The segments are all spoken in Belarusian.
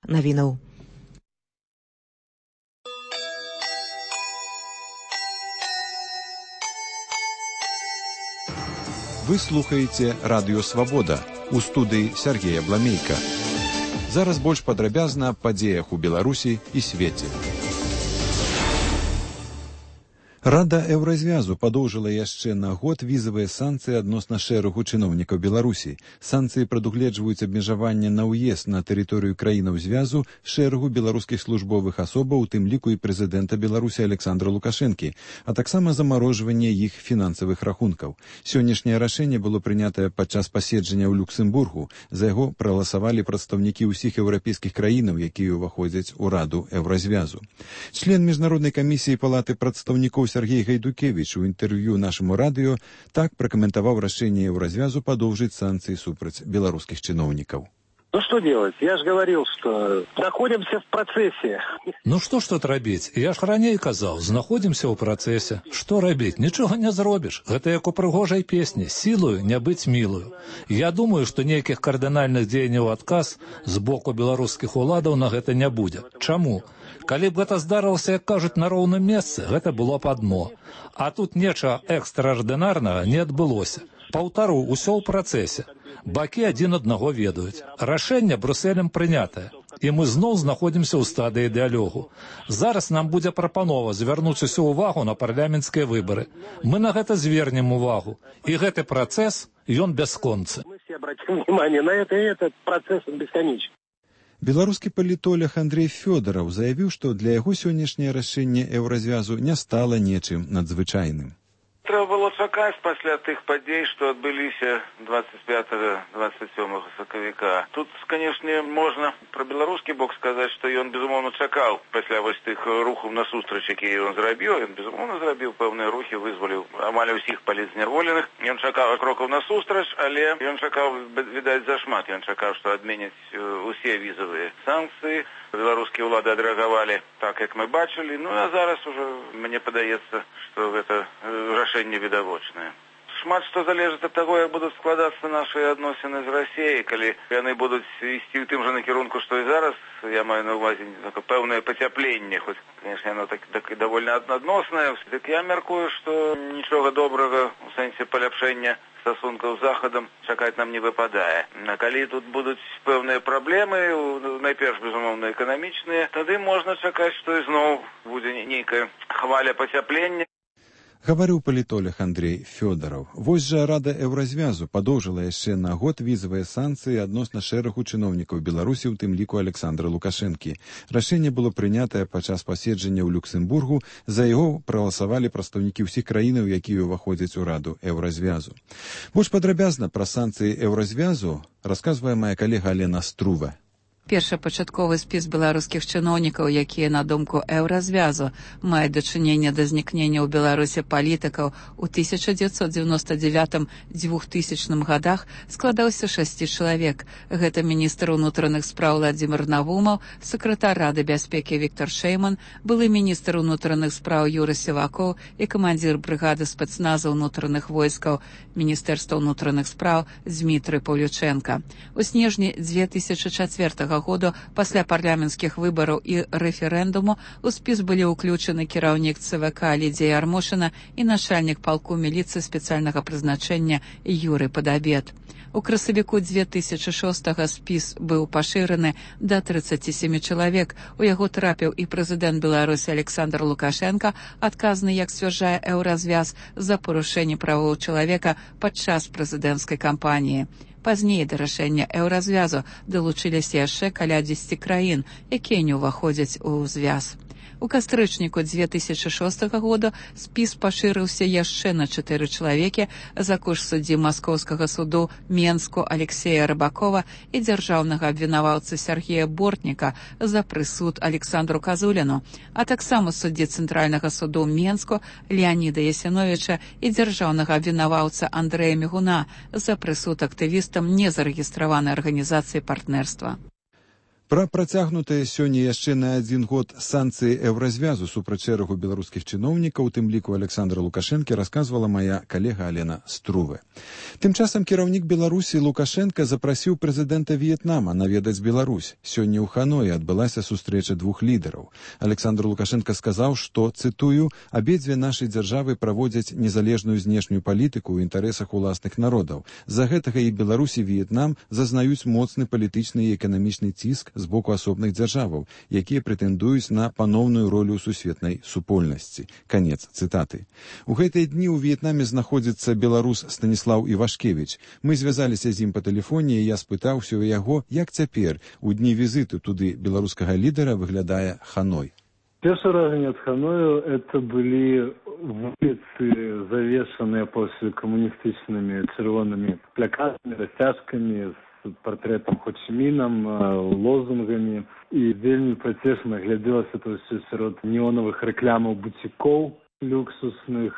навінаў. Вы слухаеце Радыё Свабода. У студыі Сергея Бламейка. Зараз больш падрабязна аб падзеях у Беларусі і свеце. Рада Еўразвязу падоўжыла яшчэ на год візавыя санкцыі адносна шэрагу чыноўнікаў Беларусі. Санкцыі прадугледжваюць абмежаванне на ўезд на тэрыторыю краінаў звязу шэрагу беларускіх службовых асобаў, у тым ліку і прэзідэнта Беларусі Александра Лукашэнкі, а таксама замарожванне іх фінансавых рахункаў. Сённяшняе рашэнне было прынятае падчас паседжання ў Люксембургу. За яго прагаласавалі прадстаўнікі ўсіх еўрапейскіх краінаў, якія ўваходзяць у Раду Еўразвязу. Член міжнароднай камісіі палаты прадстаўнікоў Сергей Гайдукевич у інтэрв'ю нашаму радыё так пракаментаваў рашэнне Еўразвязу падоўжыць санкцыі супраць беларускіх чыноўнікаў. Ну что делать? Я же говорил, что находимся в процессе. Ну что ж тут рабіць? Я ж раней казаў, знаходзімся ў працэсе. Што рабіць? Нічога не зробіш. Гэта як у прыгожай песні: сілою не быць мілую. Я думаю, што нейкіх кардынальных дзеянняў адказ з боку беларускіх уладаў на гэта не будзе. Чаму? Калі б гэта здарылася, як кажуць, на роўным месцы, гэта было б адно. А тут нечага экстраардынарнага не адбылося. Паўтару, усё ў працэсе. Бакі адзін аднаго ведаюць. Рашэнне Брюсселем прынятае. І мы зноў знаходзімся ў стадыі дыялогу. Зараз нам будзе прапанова звярнуць усю ўвагу на парламенцкія выбары. Мы на гэта звернем увагу. І гэты працэс, ён бясконцы. Мы все обратим внимание на это, и этот процесс бесконечный. Беларускі палітолог Андрей Фёдораў заявіў, што для яго сённяшняе рашэнне Еўразвязу не стала нечым надзвычайным. Трэба было чакаць пасля тых падзей, што адбыліся 25-27 сакавіка. Тут, канешне, можна пра беларускі бок сказаць, што ён, безумоўна, чакаў пасля вось тых рухаў насустрач, якія ён зрабіў. Ён, безумоўна, зрабіў пэўныя рухі, вызваліў амаль усіх палітзняволеных. Ён чакаў крокаў насустрач, але ён чакаў, відаць, зашмат. Ён чакаў, што адменяць усе візавыя санкцыі. Беларускія ўлады адрэагавалі так, як мы бачылі. Ну, а зараз ужо, мне падаецца, што гэта рашэнне відавочнае. Шмат што залежыць ад таго, як будуць складацца нашыя адносіны з Расіяй. Калі яны будуць ісці ў тым жа накірунку, што і зараз, я маю на ўвазе пэўнае пацяпленне, хоць, канешне, яно так давольна адноснае. Так я мяркую, што нічога добрага у сэнсе паляпшэння стасункаў з Захадам чакаць нам не выпадае. А калі тут будуць пэўныя праблемы, найперш, безумоўна, эканамічныя, тады можна чакаць, што ізноў будзе нейкая хваля пацяплення. Гаварыў палітолог Андрей Фёдораў. Вось жа Рада Еўразвязу падоўжыла яшчэ на год візавыя санкцыі адносна шэрагу чыноўнікаў Беларусі, у тым ліку Александра Лукашэнкі. Рашэнне было прынятае падчас паседжання ў Люксембургу. За яго прагаласавалі прадстаўнікі ўсіх краінаў, якія ўваходзяць у Раду Еўразвязу. Больш падрабязна пра санкцыі Еўразвязу расказвае мая калега Алена Струва. Першапачатковы спіс беларускіх чыноўнікаў, якія, на думку Еўразвязу, маюць дачыненне да знікнення ў Беларусі палітыкаў у 1999-2000 годах, складаўся 6 чалавек. Гэта міністр унутраных спраў Владзімір Навумаў, сакратар Рады бяспекі Віктор Шэйман, былы міністр унутраных спраў Юры Сівакоў і камандзір брыгады спецназа ўнутраных войскаў Міністэрства ўнутраных спраў Дзмітрый Паўлючэнка. У снежні 2004 году пасля парламенцкіх выбараў і рэферэндуму у спіс былі ўключаны кіраўнік ЦВК Лідзія Ярмошына і начальнік палку міліцыі спецыяльнага прызначэння Юрый Падабед. У красавіку 2006-го спіс быў пашыраны да 37 чалавек. У яго трапіў і прэзідэнт Беларусі Александр Лукашенко, адказны, як сцвярджае Еўразвяз, за парушэнне правоў чалавека падчас прэзідэнцкай кампаніі. Пазней да рашэння Еўразвязу далучыліся яшчэ каля 10 краін, якія не ўваходзяць у звяз. У кастрычніку 2006 года спіс пашырыўся яшчэ на 4 чалавекі за кошт суддзі Маскоўскага суду Менску Алексея Рыбакова і дзяржаўнага абвінаваўцы Сергея Бортніка за прысуд Александру Казуліну, а таксама суддзі Цэнтральнага суду Менску Леаніда Ясіновіча і дзяржаўнага абвінаваўца Андрэя Мігуна за прысуд актывістам незарэгістраванай арганізацыі партнерства. Пра працягнутыя сёння яшчэ на 1 год санкцыі еўразвязу супраць шэрагу беларускіх чыноўнікаў, у тым ліку Александра Лукашэнкі, расказвала моя калега Алена Струве. Тым часам кіраўнік Беларусі Лукашенка запрасіў прэзідэнта В'етнама наведаць Беларусь. Сёння ў Ханоі адбылася сустрэча двух лідараў. Александр Лукашенка сказаў, што, цытую, «абедзве нашы дзяржавы праводзяць незалежную знешнюю палітыку ў інтарэсах уласных народаў. За гэтага і Беларусь і В'етнам зазнаюць моцны палітычны і эканамічны ціск з боку асобных дзяржаваў, якія прэтэндуюць на паноўную ролю ў сусветнай супольнасці». Канец цытаты. У гэтыя дні ў В'етнаме знаходзіцца беларус Станіслаў Івашкевіч. Мы звязаліся з ім па тэлефоне, і я спытаўся ў яго, як цяпер, у дні візіту туды беларускага лідара, выглядае Ханой. Першае ўражанне ад Ханою это былі вуліцы, завешаныя посткамуністычнымі чырвонымі плакатамі, расцяжкамі, з партрэтам Хо Чі Мінам, лозунгамі. І вельмі пацешна глядзелася то ўсё сярод неонавых рэклямаў бутикоў люксусных,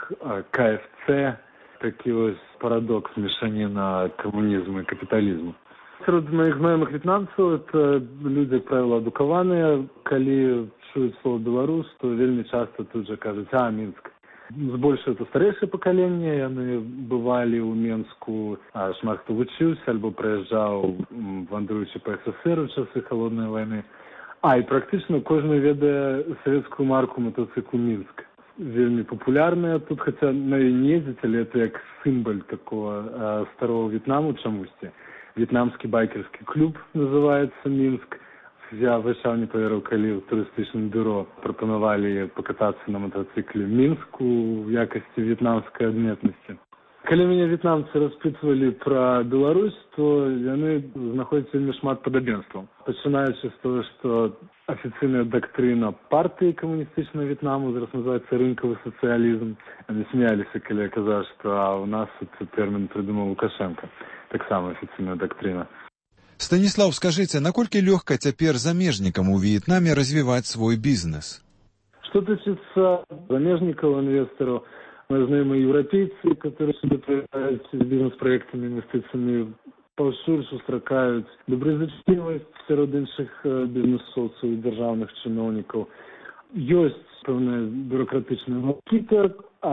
КФЦ, такі вось парадокс мешаніна камунізму і капіталізму. Сярод моих знаёмых в'етнамцаў это людзі, як правіла, адукаваныя. Калі чуюць слово «беларус», то вельмі часта тут жа кажуць «Мінск». Збольшага это старэйшае пакаленне, яны бывалі ў Менску, шмат хто вучыўся альбо прыязджаў, вандруючы па СССР у часы халоднай вайны. І практычна кожны ведае савецкую марку матацыклу «Мінск». Вельмі папулярная тут, хаця на ёй не ездзіць, але это як сімбаль такого старого В'етнаму чамусьці. В'етнамскі байкерскі клуб называецца «Мінск». Я вышаў не паверыў, калі ў турыстычным бюро прапанавалі пакатацца на матацыкле Мінску ў якасці в'етнамскай адметнасці. Калі мяне в'етнамцы распытвалі пра Беларусь, то яны знаходзяць вельмі шмат падабенстваў. Пачынаючы з того, што афіцыйная дактрына партыі камуністычнага В'етнаму зараз называецца рынкавы сацыялізм. Яны смяяліся, калі я казаў, што у нас тэрмін прыдумаў Лукашенка. Таксама афіцыйная дактрына. Станіслаў, скажыце, наколькі лёгка цяпер замежнікам у В'етнаме развіваць свой бізнес? Што тычыцца замежнікаў, інвестараў, мы знаем еўрапейцы, которые сюда приезжают с бизнес-проектами, инвестициями, паўсюль сустракаюць добразычлівасць сярод іншых бізнесоўцаў і дзяржаўных чыноўнікаў. Ёсць пэўная бюрократычная валкіта,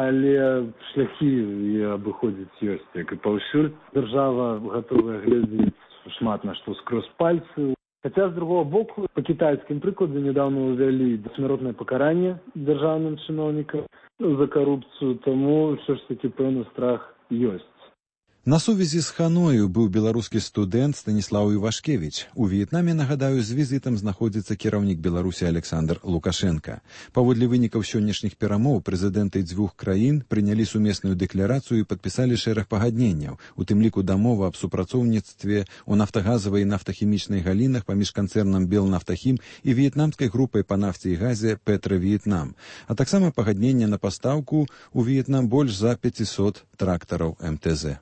але шляхі яе абыходзіць ёсць, як і паўсюль. Дзяржава гатовая глядзець шмат на што скрозь пальцы. Хаця, з другого боку, па кітайскім прыкладзе недавно ўвялі дасмяротнае пакаранне дзяржаўным чыноўнікам за карупцыю, таму ўсё ж такі пэўны страх ёсць. На сувязі з Ханою быў беларускі студэнт Станіслаў Івашкевіч. У В'етнаме, нагадаю, з візітам знаходзіцца кіраўнік Беларусі Александр Лукашенка. Паводле вынікаў сённяшніх перамоў прэзідэнты дзвюх краін прынялі сумесную дэкларацыю і падпісалі шэраг пагадненняў, у тым ліку дамова аб супрацоўніцтве ў нафтагазавай і нафтахімічнай галінах паміж канцэрнам Белнафтахім і в'етнамскай групай па нафце і газе Петра-В'етнам, а таксама пагадненне на пастаўку ў В'етнам больш за 500 трактараў МТЗ.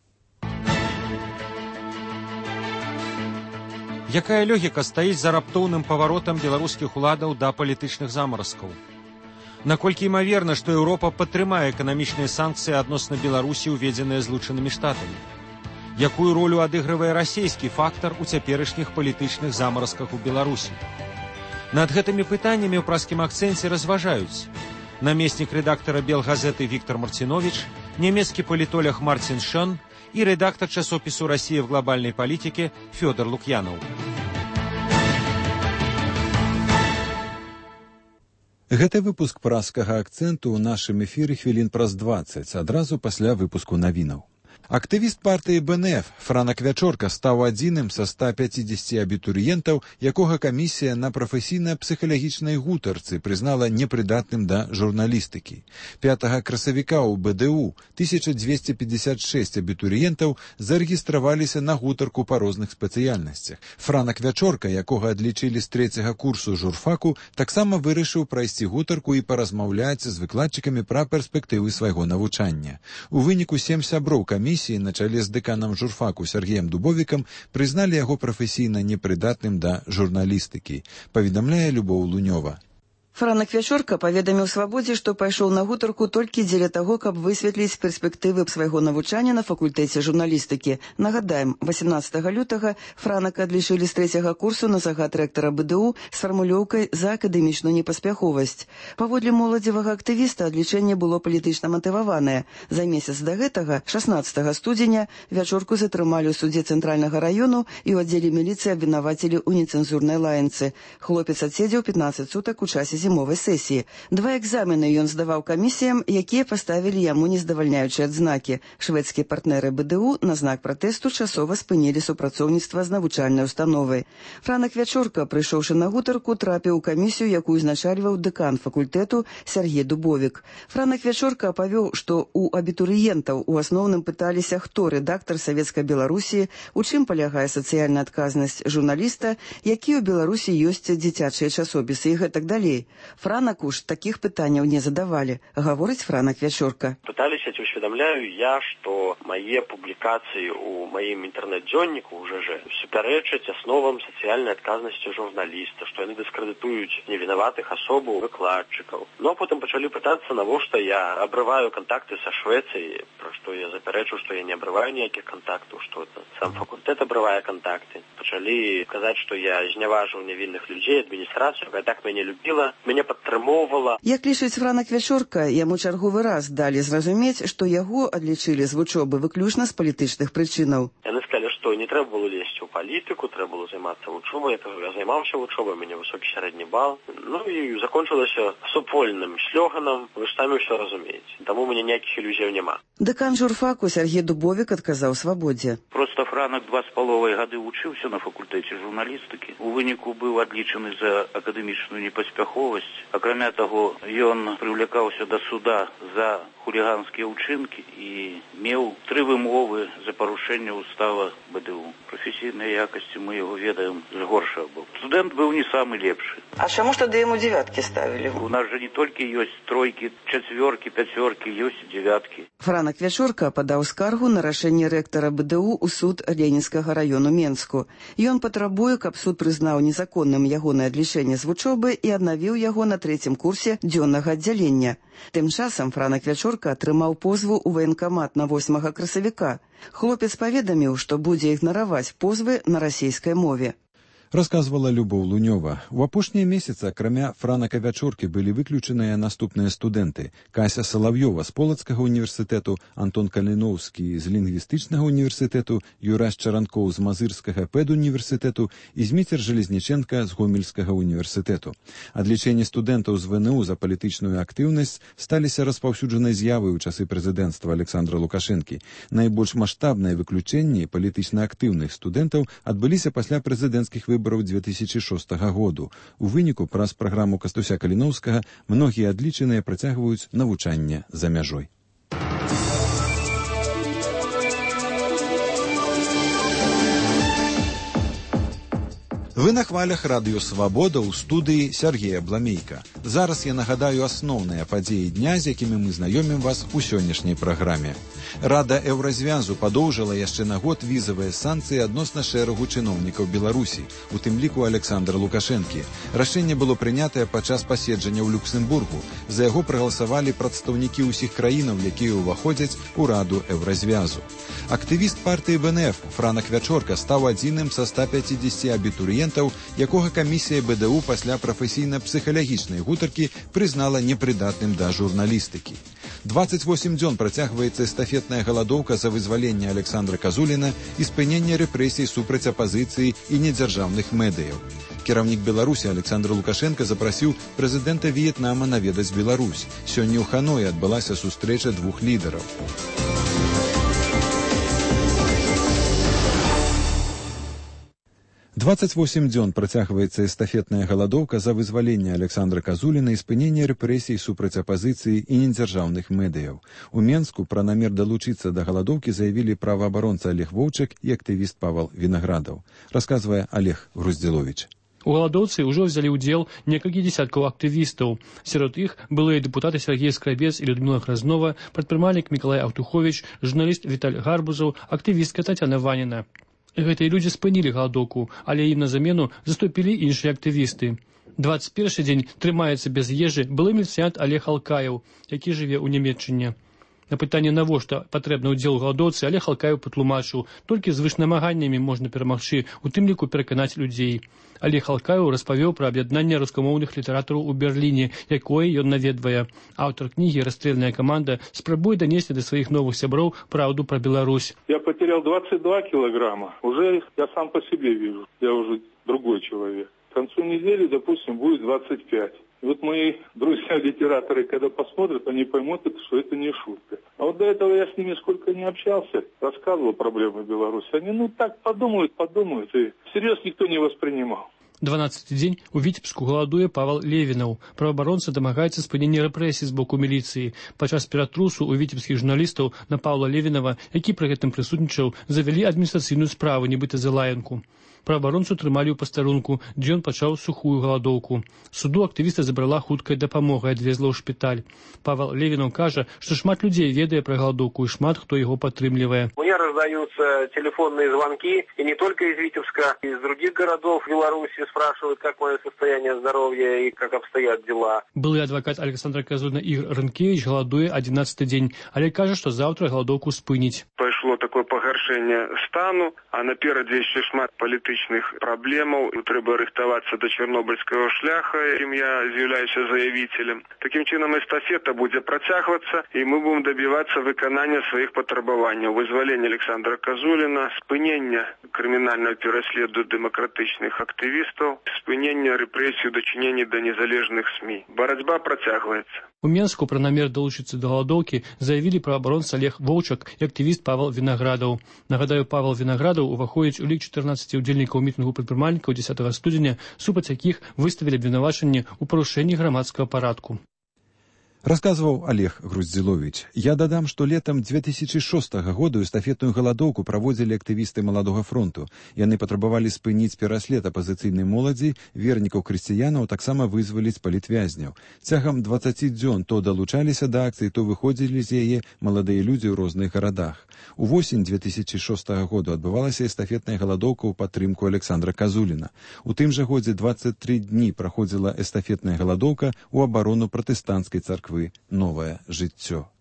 Якая логіка стаіць за раптоўным паваротам беларускіх уладаў да палітычных замаразкаў? Наколькі імаверна, што Еўропа падтрымае эканамічныя санкцыі адносна Беларусі, уведзеныя Злучанымі Штатамі? Якую ролю адыгрывае расійскі фактар у цяперашніх палітычных замаразках у Беларусі? Над гэтымі пытаннямі ў праскім акцэнце разважаюць намеснік рэдактара Белгазеты Віктор Марціновіч, нямецкі палітолог Мартин Шон и редактор часопису «Россия в глобальной политике» Федор Лукьянов. Гэта выпуск праскага акцэнту ў нашым эфіры хвілін праз 20, адразу пасля выпуску навінаў. Актывіст партыі БНФ Франак Вячорка стаў адзіным са 150 абітурыентаў, якога камісія на прафесійна-псіхалагічнай гутарцы прызнала непрыдатным да журналістыкі. 5 красавіка ў БДУ 1256 абітурыентаў зарэгістраваліся на гутарку па розных спецыяльнасцях. Франак Вячорка, якога адлічылі з 3-го курсу журфаку, таксама вырашыў прайсці гутарку і паразмаўляць з выкладчыкамі пра перспектывы свайго навучання. У выніку 7 сяброў камісіі на чале з дэканам журфаку Сергеем Дубовікам прызналі яго прафесійна непрыдатным да журналістыкі, паведамляе Любоў Лунёва. Франак Вячорка паведаміў «Свабодзе», што пайшоў на гутарку толькі дзеля таго, каб высветліць перспектывы свайго навучання на факультэце журналістыкі. Нагадаем, 18 лютага Франака адлічылі з 3-го курсу на загад рэктара БДУ з фармулёўкай за акадэмічную непаспяховасць. Паводле моладзевага актывіста, адлічэнне было палітычна матываванае. За месяц да гэтага, 16 студзеня, Вячорку затрымалі ў судзе Цэнтральнага раёну і ў аддзеле міліцыі абвінавацілі ў нецэнзурнай лаянцы. Хлопец адседзеў 15 сутак у часе зімовай сесіі. 2 экзамены ён здаваў камісіям, якія паставілі яму нездавальняючыя адзнакі. Шведскія партнеры БДУ на знак пратэсту часова спынілі супрацоўніцтва з навучальнай установай. Франак Вячорка, прыйшоўшы на гутарку, трапіў у камісію, якую узначальваў дэкан факультэту Сергей Дубовік. Франак Вячорка апавёў, што у абітурыентаў у асноўным пыталіся, хто рэдактар Савецкай Беларусі, у чым палягае сацыяльная адказнасць журналіста, якія ў Беларусі ёсць дзіцячыя часопісы і гэтак далей. Франаку ж такіх пытанняў не задавалі, гаворыць Франак Вячорка. Пыталіся, ці ўсведамляю я, што мае публікацыі ў маім інтэрнэт-дзённіку ўжо супярэчаць асновам сацыяльнай адказнасці журналіста, што яны дыскрэдытуюць невінаватых асобаў, выкладчыкаў. Ну а потым пачалі пытацца, навошта я абрываю кантакты са Швецыяй, пра што я запярэчу, што я не абрываю ніякіх кантактаў, што сам факультэт абрывае кантакты. Пачалі казаць, што я зняважыў нявінных людзей, адміністрацыю, якая так мяне любіла, мяне падтрымоўвала. Як лічыць Франак Вячорка, яму чарговы раз далі зразумець, што яго адлічылі з вучобы выключна з палітычных прычынаў. Яны сказалі, што не трэба было лезці ў палітыку, трэба было займацца вучобай. Я займаўся вучобай, у мяне высокі сярэдні бал. Ну і закончылася супольным слёганам, вы ж самі ўсё разумееце. Таму у мяне ніякіх ілюзіяў няма. Дэкан журфаку Сергей Дубовік адказаў «Свабодзе». Просто Франак 2,5 гады вучыўся на факультэце журналістыкі. У выніку быў адлічаны за акадэмічную непаспяховасць. Акрамя таго, ён прывлякаўся да суда за хуліганскія ўчынкі і меў 3 вымовы за парушэнне устава БДУ. Прафесійныя якасці мы яго ведаем з горшага боку. Студэнт быў не самы лепшы. А чаму ж тады яму 9-кі ставілі? У нас жа не толькі ёсць 3, 4, 5, ёсць 9. Франак Вячорка падаў скаргу на рашэнне рэктара БДУ ў суд Ленінскага раёну Менску. Ён патрабуе, каб суд прызнаў незаконным ягонае адлічэнне з вучобы і аднавіў яго на 3-м курсе дзённага аддзялення. Тым часам Франак Вячорка атрымаў позву ў ваенкамат на 8 красавіка. Хлопец паведаміў, што будзе ігнараваць позвы на расійскай мове. Расказвала Любоў Лунёва. У апошнія месяцы, акрамя Франака Вячоркі, былі выключаныя наступныя студэнты: Кася Салавьёва з Полацкага універсітэту, Антон Каліноўскі з Лінгвістычнага універсітэту, Юрась Чаранкоў з Мазырскага педуніверсітэту і Зміцер Жалезніченка з Гомельскага універсітэту. Адлічэнне студэнтаў з ВНУ за палітычную актыўнасць сталіся распаўсюджанай з'явай у часы прэзідэнцтва Александра Лукашэнкі. Найбольш маштабныя выключэнні палітычна актыўных студэнтаў адбыліся пасля прэзідэнцкіх выбараў 2006 году. У выніку праз праграму Кастуся Каліноўскага многія адлічаныя працягваюць навучанне за мяжой. Вы на хвалях радыё «Свабода» ў студыі Сергея Бламейка. Зараз я нагадаю асноўныя падзеі дня, з якімі мы знаёмім вас у сённяшняй праграме. Рада Еўразвязу падоўжыла яшчэ на год візавыя санкцыі адносна шэрагу чыноўнікаў Беларусі, у тым ліку Александра Лукашэнкі. Рашэнне было прынятае падчас паседжання ў Люксембургу. За яго прагаласавалі прадстаўнікі ўсіх краінаў, якія ўваходзяць у Раду Еўразвязу. Актывіст партыі БНФ Франак Вячорка стаў адзіным са 150 абітурыентаў, якога камісія БДУ пасля прафесійна-псіхалагічнай гутаркі прызнала непрыдатным да журналістыкі. 28 дзён працягваецца эстафетная галадоўка за вызваленне Александра Казуліна і спыненне рэпрэсій супраць апазіцыі і недзяржаўных медыяў. Кіраўнік Беларусі Александр Лукашенко запрасіў прэзідэнта В'етнама наведаць Беларусь. Сёння ў Ханоі адбылася сустрэча двух лідараў. – 28 дзён працягваецца эстафетная галадоўка за вызваленне Александра Казуліна і спыненне рэпрэсій супраць апазіцыі і недзяржаўных медыяў. У Менску пра намер далучыцца да галадоўкі заявілі праваабаронца Олег Воўчак і актывіст Павал Вінаградаў. Расказвае Олег Груздзіловіч. У галадоўцы ўжо взялі ўдзел некалькі дзесяткаў актывістаў. Сярод іх былыя дэпутаты Сергей Скрабец і Людмила Хразнова, прадпрымальнік Мікалай Аўтуховіч, журналіст Віталь Гарбузаў, актывістка Тацяна Ваніна. Гэтыя людзі спынілі галадоўку, але ім на замену заступілі іншыя актывісты. 21 дзень трымаецца без ежы былы міліцыянт Олег Алкаев, які жыве ў Нямецчыне. На пытанне, навошта патрэбны ўдзел у галадоўцы, Олег Алкаев патлумачыў, толькі з вышнамаганнямі можна перамагчы, у тым ліку пераканаць людзей. Олег Алкаев распавёў пра аб'яднанне рускамоўных літаратараў у Берліне, якое ён наведвае. Аўтар кнігі «Расстрельная команда» спрабуе данесці да сваіх новых сяброў праўду пра Беларусь. Я потерял 22 килограмма. Уже я сам по себе вижу. Я уже другой человек. К концу недели, допустим, будет 25. И вот мои друзья-литераторы, когда посмотрят, они поймут, что это не шутка. А вот до этого я с ними сколько не общался, рассказывал проблемы Беларуси. Они, так подумают, и всерьез никто не воспринимал. 12-й дзень у Віцебску галадуе Павел Левінаў. Праваабаронца дамагаецца спынення рэпрэсій з боку міліцыі. Падчас ператрусу у віцебскіх журналістаў на Паўла Левінава, які пры гэтым прысутнічаў, завялі адміністрацыйную справу, нібыта за лаянку. Праваабаронцу трымалі ў пастарунку, дзе ён пачаў сухую галадоўку. Суду актывіста забрала хуткая дапамога і адвезла ў шпіталь. Павел Левінаў кажа, што шмат людзей ведае пра галадоўку і шмат хто яго падтрымлівае. Мне раздаются телефонные звонки, и не только из Витебска, из других городов Беларуси спрашивают, как мое состояние здоровья и как обстоят дела. Былы адвакат Александра Казуліна Ігор Рынкевич галадуе 11-й дзень, але кажа, што заўтра галадоўку спыніць. Пайшло такое пагаршэнне стану, а наперадзе яшчэ шмат палітычных праблемаў. Трэба рыхтавацца да чарнобыльскага шляха, якім я з'яўляюся заявителем. Такім чынам эстафета будзе працягвацца, і мы будем добиваться выканання сваіх патрабаванняў. Вызвалення Александра Казуліна, спынення крымінальнага пераследу дэмакратычных актывістаў, спынення рэпрэсій у дачыненні да незалежных СМІ. Барацьба працягваецца. У Менску пра намер далучыцца да галадоўкі заявілі праваабаронца Олег Воўчак і актывіст Павел Вінаградаў. Нагадаю, Павел Вінаградаў уваходзіць у лік 14 удзельнікаў мітынгу прадпрымальнікаў 10 студзеня, супраць якіх выставілі абвінавачанне ў парушэнні грамадскага парадку. Расказваў Олег Груздзіловіч. Я дадам, што летам 2006 года эстафетную галадоўку праводзілі актывісты Маладога фронту. Яны патрабавалі спыніць пераслед апазіцыйнай моладзі, вернікаў крысціянаў, таксама вызваліць палітвязняў. Цягам 20 дзён то далучаліся да акцыі, то выходзілі з яе маладыя людзі ў розных гарадах. Увосень 2006 года адбывалася эстафетная галадоўка ў падтрымку Александра Казуліна. У тым жа годзе 23 дні праходзіла эстафетная галадоўка ў абарону пратэстанцкай царквы «Новае жыццё».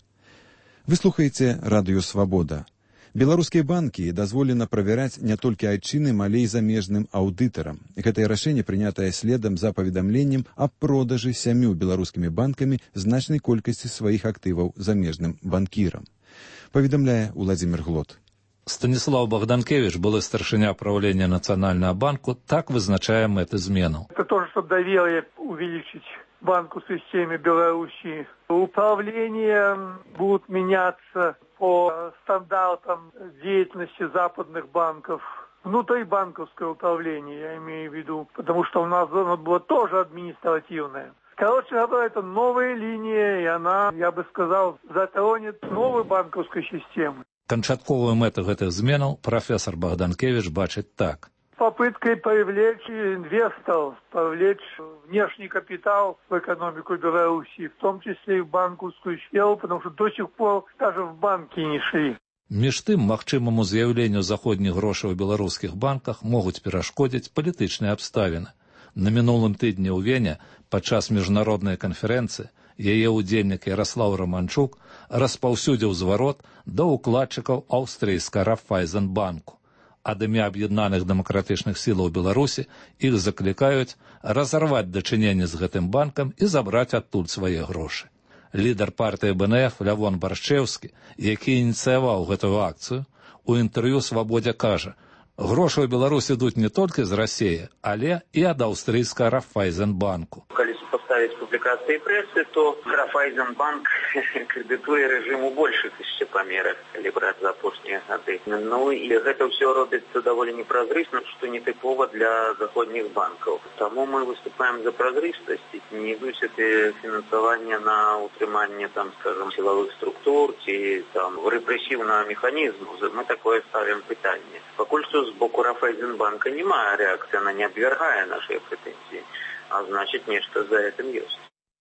Вы слухаеце радыё «Свабода». Беларускія банкі дазволена правяраць не толькі айчынным, але і замежным аўдытарам. Гэтае рашэнне прынятае следам за паведамленнем аб продажы 7 беларускімі банкамі значнай колькасці сваіх актываў замежным банкірам. Паведамляе Уладзімір Глот. Станислав Богданкевич, былы старшыня правления Национального банка, так вызначае мэты зменаў. Это тоже, чтобы доверие увеличить банку системе Беларуси. Управления будут меняться по стандартам деятельности западных банков. Внутрибанковское управление, я имею в виду, потому что у нас оно было тоже административное. Короче говоря, это новая линия, и она, я бы сказал, затронет новую банковскую систему. Канчатковую мэту гэтых зменаў профессор Богданкевич бачыць так. Попыткой привлечь инвесторов, привлечь внешний капитал в экономику Беларуси, в том числе и в банковскую сферу, потому что до сих пор даже в банки не шли. Між тым, магчымаму з'яўленню заходніх грошай у беларускіх банках могуць перашкодзіць палітычныя абставіны. На мінулым тыдні ў Вене падчас міжнароднай канферэнцыі яе ўдзельнік Ярослав Романчук распаўсюдзіў зварот да ўкладчыкаў аўстрыйскага Райфайзенбанку. Ад імя аб'яднаных дэмакратычных сілаў Беларусі іх заклікаюць разарваць дачыненне з гэтым банкам і забраць адтуль свае грошы. Лідар партыі БНФ Лявон Баршчэўскі, які ініцыяваў гэтую акцыю, у інтэрв'ю «Свабодзе» кажа, грошы ў Беларусі ідуць не толькі з Расіі, але і ад аўстрыйскага Райфайзенбанку. Калі супоставить публикации прессы, то Райфайзенбанк кредитуе режиму больше тысячи по мерах, или брать за апошние годы. Ну и это все робится довольно непрозрачно, что не типово для заходних банков. Тому мы выступаем за прозрачность, не высит финансование на утримание, там, скажем, силовых структур, и там репрессивного механизма. Мы такое ставим питание. Покуль что с боку Райфайзенбанка немає реакції, она не обвергає наши претензии. А значит, нечто за этим есть.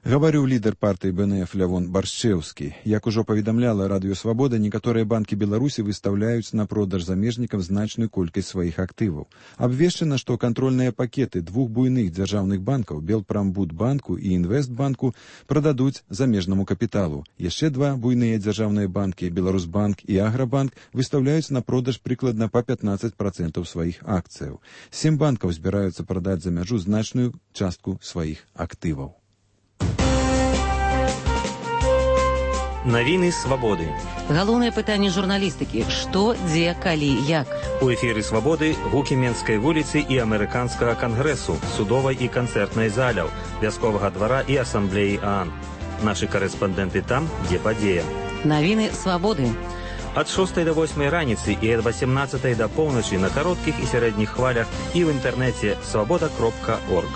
Гаварыў лідар партыі БНФ Лявон Баршчэўскі. Як ужо паведамляла Радыё Свабода, некаторыя банкі Беларусі выстаўляюць на продаж замежнікам значную колькасць сваіх актываў. Абвешчана, што кантрольныя пакеты двух буйных дзяржаўных банкаў Белпрамбудбанку і Інвестбанку прададуць замежнаму капіталу. Яшчэ два буйныя дзяржаўныя банкі Беларусбанк і Аграбанк выстаўляюць на продаж прыкладна па 15% сваіх акцыяў. 7 банкаў збіраюцца прадаць за мяжу значную частку сваіх актываў. Навіны свабоды. Галоўнае пытанне журналістыкі: што, дзе, калі, як. У эфіры свабоды гукі Менскай вуліцы і амерыканскага кангрэсу, судовай і канцэртнай заляў, вясковага двара і асамблеі ААН. Нашы карэспандэнты там, дзе падзея. Навіны свабоды. Ад 6 до 8 раніцы і ад 18 до поўначы на кароткіх і сярэдніх хвалях і ў інтэрнэце свабода.орг.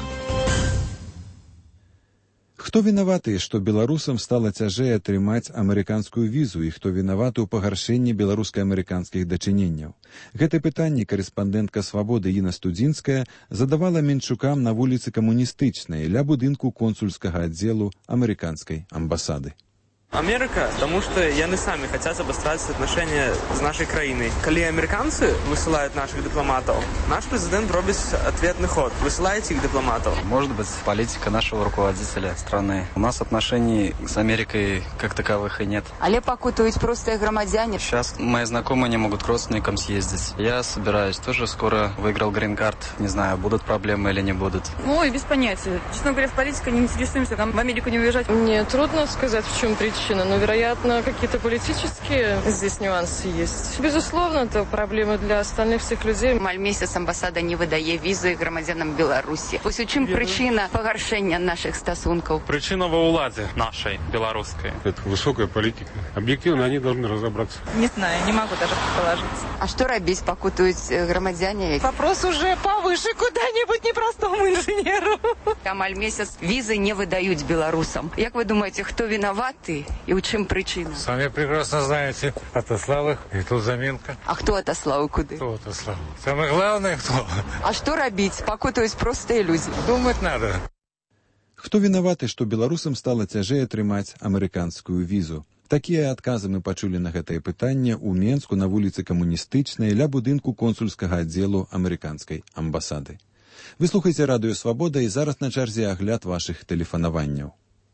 Хто вінаваты, што беларусам стала цяжэй атрымаць амерыканскую візу і хто вінаваты ў пагаршэнні беларуска-амерыканскіх дачыненняў? Гэта пытанне карэспандэнтка «Свабоды» Інна Студзінская задавала Менчукам на вуліцы Камуністычнай ля будынку консульскага аддзелу амерыканскай амбасады. Америка, потому что яны сами хотят обострять отношения с нашей краиной. Коли американцы высылают наших дипломатов, наш президент робит ответный ход, высылает их дипломатов. Может быть, политика нашего руководителя страны. У нас отношений с Америкой как таковых и нет. Але покутуют просто громадяне. Сейчас мои знакомые не могут к родственникам съездить. Я собираюсь тоже скоро, выиграл грин-карт. Не знаю, будут проблемы или не будут. Ой, без понятия. Честно говоря, в политике не интересуемся, там в Америку не уезжать. Мне трудно сказать, в чем причина. Но, вероятно, какие-то политические здесь нюансы есть. Безусловно, это проблемы для остальных всех людей. Маль месяц амбасада не выдае візы громадянам Беларусі. Вось у чым причина пагаршэння наших стасунков? Причина во уладе нашей, белорусской. Это высокая политика. Объективно они должны разобраться. Не знаю, не могу даже предположить. А что робить, покутуют громадяне? Вопрос уже повыше куда-нибудь непростому инженеру. Там маль месяц визы не выдают белорусам. Як вы думаете, кто виноваты? И у чем причина? Сами прекрасно знаете. Отослал их, и тут заминка. А кто отослал куда? Кто отослал? Самое главное, кто? А что робить? Покутаюсь просто иллюзии. Думать надо. Хто вінаваты, што беларусам стала цяжэй атрымаць амерыканскую візу? Такія адказы мы пачулі на гэтае пытанне ў Менску на вуліцы Камуністычнай ля будынку консульскага аддзелу амерыканскай амбасады. Вы слухаеце Радыё Свабода і зараз на чарзе агляд вашых тэлефанаванняў.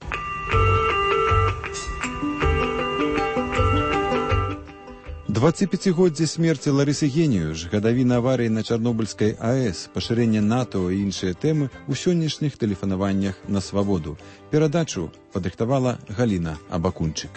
Двадцціпяцігоддзе смерці Ларысы Геніюш, гадавіна аварыі на Чарнобыльскай АЭС, пашырэнне НАТО і іншыя тэмы ў сённяшніх тэлефанаваннях на Свабоду. Перадачу падрыхтавала Галіна Абакунчык.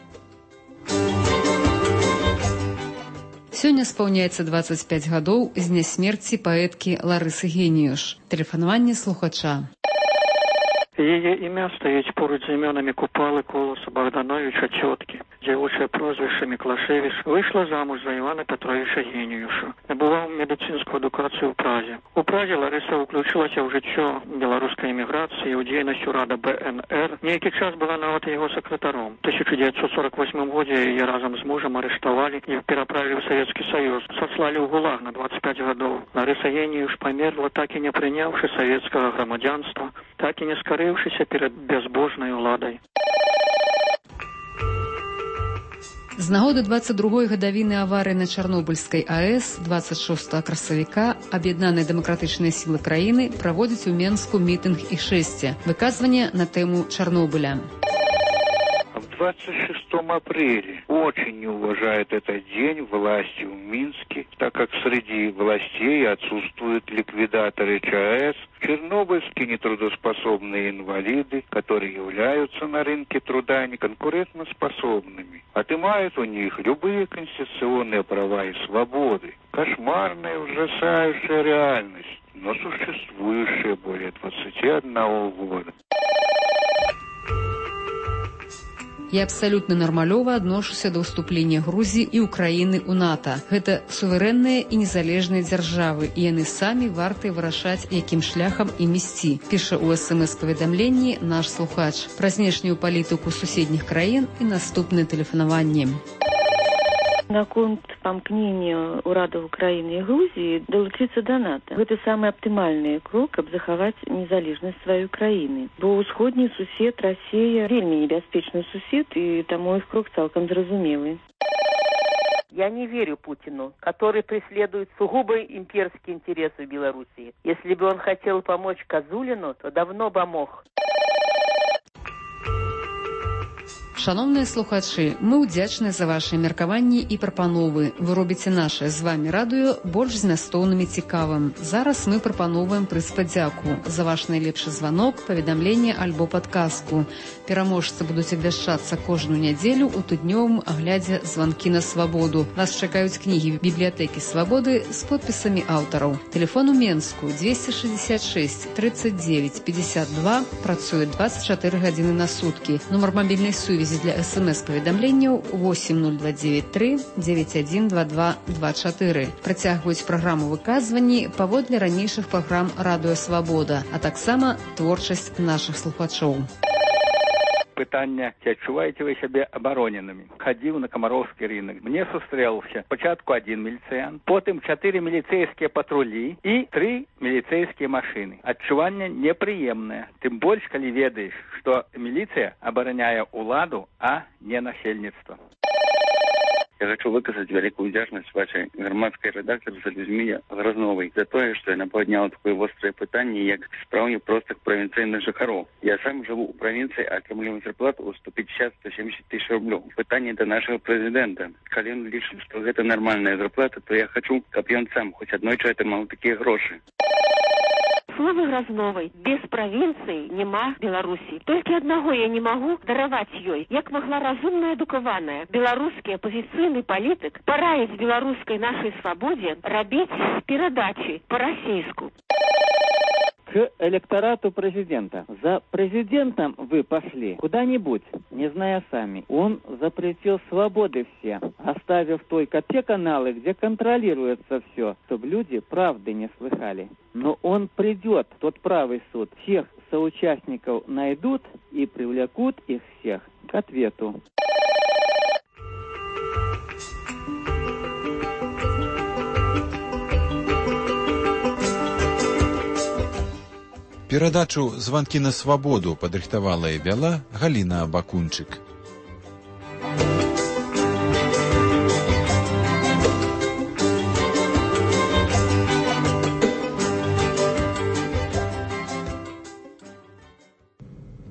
Сёння спаўняецца 25 гадоў з дня смерці паэткі Ларысы Геніюш. Тэлефанаванне слухача. Ее имя стоит поруч з именами Купалы, Колоса, Богдановича, Тетки. Девучее прозвище Миклашевич вышла замуж за Ивана Петровича Геніюша. Набував медицинскую адукацію в Празі. У Празі Лариса включилася в життя білоруської еміграції, у діяльність Рада БНР. Некий час була навіть його секретаром. В 1948 году її разом з мужем арештували і переправили в Советский Союз. Сослали в ГУЛАГ на 25 годов. Лариса Геніюш померла, так і не прийнявши советского громадянства, так і не скорившися перед безбожною владой. З нагоды 22-й гадавіны аварыі на Чарнобыльскай АЭС 26 красавіка аб'яднаныя дэмакратычныя сілы краіны праводзяць у Менску мітынг і шэсце, выказванне на тэму Чарнобыля. В 26 апреля очень не уважают этот день власти в Минске, так как среди властей отсутствуют ликвидаторы ЧАЭС, чернобыльские нетрудоспособные инвалиды, которые являются на рынке труда неконкурентоспособными, отнимают у них любые конституционные права и свободы. Кошмарная, ужасающая реальность, но существующая более 21 года. Я абсалютна нармалёва адношуся да ўступлення Грузіі і Украіны ў НАТО. Гэта суверэнныя і незалежныя дзяржавы, і яны самі варты вырашаць, якім шляхам ім ісці, піша ў СМС-паведамленні наш слухач. Пра знешнюю палітыку суседніх краін і наступнае тэлефанаванне. Наконт памкненне ўрадаў Украіны і Грузіі далучыцца да НАТО. Гэта самы аптымальны крок, каб захаваць незалежнасць сваёй краіны. Бо ўсходні сусед Расія вельмі небяспечны сусед, і таму іх крок цалкам зразумелы. Я не верю Путину, который преследует сугубо имперские интересы в Белоруссии. Если бы он хотел помочь Козулину, то давно бы мог. Шановныя слухачы, мы ўдзячныя за вашыя меркаванні і прапановы. Вы робіце нашае з вамі радыё больш змястоўным і цікавым. Зараз мы прапаноўваем прыспадзяку за ваш найлепшы званок, паведамленне альбо падказку. Пераможцы будуць абвяшчацца кожную нядзелю ў тыднёвым аглядзе «Званкі на свабоду». Нас чакаюць кнігі бібліятэкі свабоды з подпісамі аўтараў. Тэлефон у Менску 266 39 52, працуе 24 гадзіны на суткі. Нумар мабільнай сувязі для СМС-паведамленняў 80293 912224. Працягваюць праграму выказванні паводле ранейшых праграм «Радыё Свабода», а таксама творчасць нашых слухачоў. Пытанне, ці адчуваеце вы сябе абароненымі? Хадзіў на Камароўскі рынок. Мне сустрэлся спачатку 1 міліцыянт, потым 4 міліцэйскія патрулі і 3 міліцэйскія машыны. Адчуванне непрыемнае. Тым больш, калі ведаеш, што міліцыя абараняе ўладу, а не насельніцтва. Я хочу выказать великую вдячность вашей громадской редактору Людмиле Грозновой за то, что она подняла такое острое питание, как справді простых провинційних жихаров. Я сам живу у провинции, а отримую зарплату у 150-170 тысяч рублей. Питание до нашего президента. Коли он лічит, что это нормальная зарплата, то я хочу, чтобы он сам хоть одной отримал такие гроши. Слово Грозновой. Без провинции нема Беларуси. Только одного я не могу даровать ёй. Як могла разумная адукаваная беларускі апозіцыйны палітык параіць беларускай нашай свабодзе рабіць перадачи по-расійску. К электорату президента. За президентом вы пошли куда-нибудь, не зная сами. Он запретил свободы все, оставив только те каналы, где контролируется все, чтобы люди правды не слыхали. Но он придет, тот правый суд, всех соучастников найдут и привлекут их всех к ответу. Перадачу «Званкі на свабоду» падрыхтавала і вяла Галіна Абакунчык.